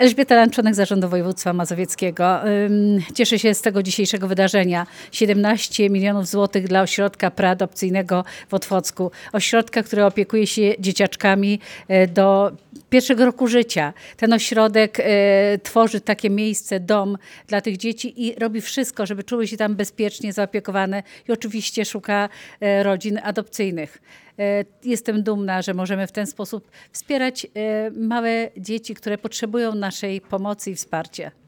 Elżbieta Lang, członek Zarządu Województwa Mazowieckiego. Cieszę się z tego dzisiejszego wydarzenia. 17 milionów złotych dla ośrodka preadopcyjnego w Otwocku. Ośrodka, który opiekuje się dzieciaczkami do pierwszego roku życia. Ten ośrodek tworzy takie miejsce, dom dla tych dzieci i robi wszystko, żeby czuły się tam bezpiecznie zaopiekowane i oczywiście szuka rodzin adopcyjnych. Jestem dumna, że możemy w ten sposób wspierać małe dzieci, które potrzebują naszej pomocy i wsparcia.